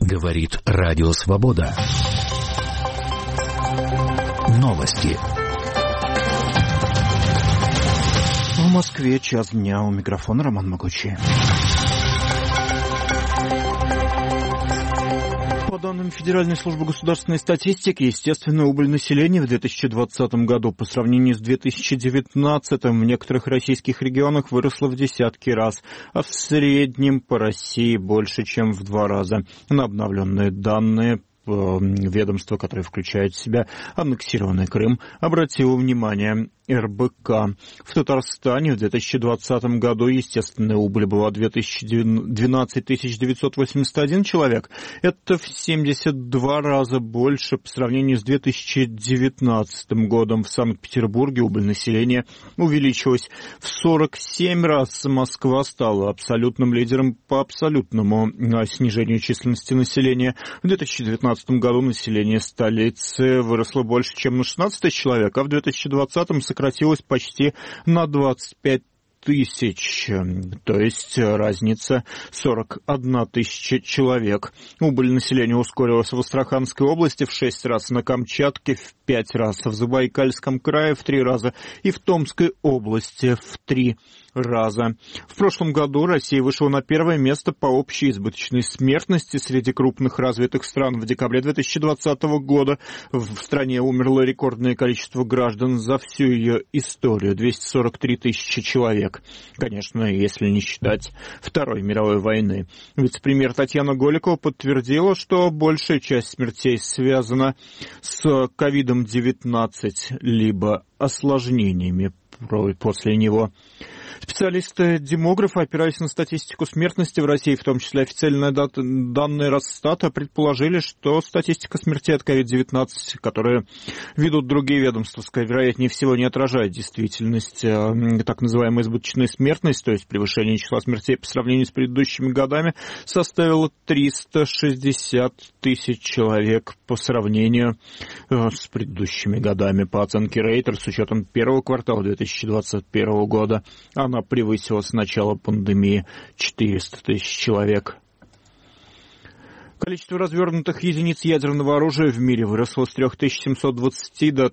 Говорит Радио Свобода. Новости. В Москве час дня. У микрофона Роман Могучий. По данным Федеральной службы государственной статистики, естественная убыль населения в 2020 году по сравнению с 2019 в некоторых российских регионах выросла в десятки раз, а в среднем по России больше, чем в 2 раза. На обновленные данные ведомство, которое включает в себя аннексированный Крым, обратило внимание РБК. В Татарстане в 2020 году естественная убыль была 12 981 человек. Это в 72 раза больше по сравнению с 2019 годом. В Санкт-Петербурге убыль населения увеличилась в 47 раз. Москва стала абсолютным лидером по абсолютному снижению численности населения. В 2019 году население столицы выросло больше, чем на 16 тысяч человек, а в 2020 сократилось почти на 25 тысяч, то есть разница 41 тысяча человек. Убыль населения ускорилась в Астраханской области в 6 раз, на Камчатке в 5 раз, в Забайкальском крае в 3 раза и в Томской области в 3 раза. В прошлом году Россия вышла на первое место по общей избыточной смертности среди крупных развитых стран. В декабре 2020 года в стране умерло рекордное количество граждан за всю ее историю – 243 тысячи человек. Конечно, если не считать Второй мировой войны. Вице-премьер Татьяна Голикова подтвердила, что большая часть смертей связана с COVID-19, либо осложнениями после него. Специалисты-демографы, опираясь на статистику смертности в России, в том числе официальные данные Росстата, предположили, что статистика смертей от COVID-19, которые ведут другие ведомства, вероятнее всего не отражает действительность. Так называемая избыточная смертность, то есть превышение числа смертей по сравнению с предыдущими годами, составила 360 тысяч человек по сравнению с предыдущими годами. По оценке Рейтер, с учетом первого квартала 2021 года, она превысила с начала пандемии 400 тысяч человек. Количество развернутых единиц ядерного оружия в мире выросло с 3720 до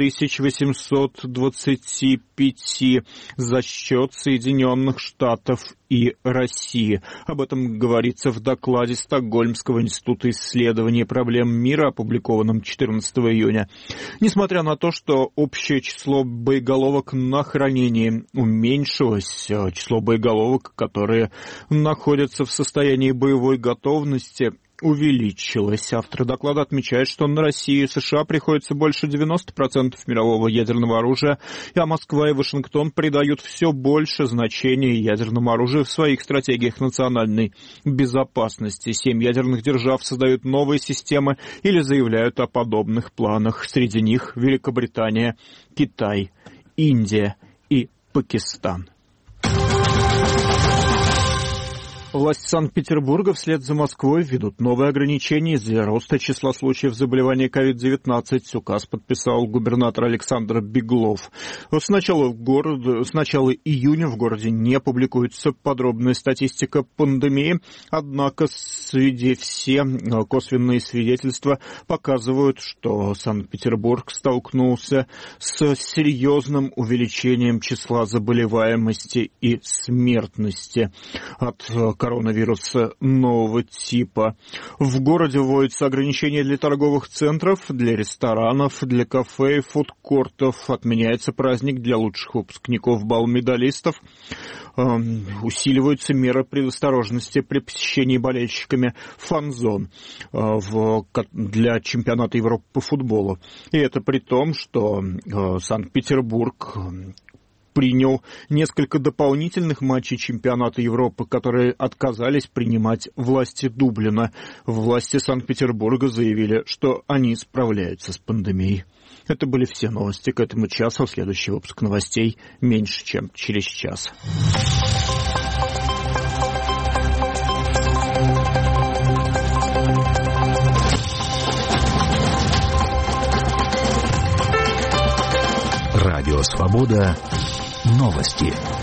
3825 за счет Соединенных Штатов и России. Об этом говорится в докладе Стокгольмского института исследования проблем мира, опубликованном 14 июня. Несмотря на то, что общее число боеголовок на хранении уменьшилось, число боеголовок, которые находятся в состоянии боевой готовности, увеличилось. Авторы доклада отмечают, что на Россию и США приходится больше 90% мирового ядерного оружия, а Москва и Вашингтон придают все больше значения ядерному оружию в своих стратегиях национальной безопасности. 7 ядерных держав создают новые системы или заявляют о подобных планах. Среди них Великобритания, Китай, Индия и Пакистан. Власти Санкт-Петербурга вслед за Москвой введут новые ограничения из-за роста числа случаев заболевания COVID-19. Указ подписал губернатор Александр Беглов. С начала июня в городе не публикуется подробная статистика пандемии, однако все косвенные свидетельства показывают, что Санкт-Петербург столкнулся с серьезным увеличением числа заболеваемости и смертности от коронавируса нового типа. В городе вводятся ограничения для торговых центров, для ресторанов, для кафе и фудкортов. Отменяется праздник для лучших выпускников бал-медалистов. Усиливаются меры предосторожности при посещении болельщиками фан-зон для чемпионата Европы по футболу. И это при том, что Санкт-Петербург принял несколько дополнительных матчей чемпионата Европы, которые отказались принимать власти Дублина. Власти Санкт-Петербурга заявили, что они справляются с пандемией. Это были все новости к этому часу. Следующий выпуск новостей меньше, чем через час. Радио «Свобода». Новости.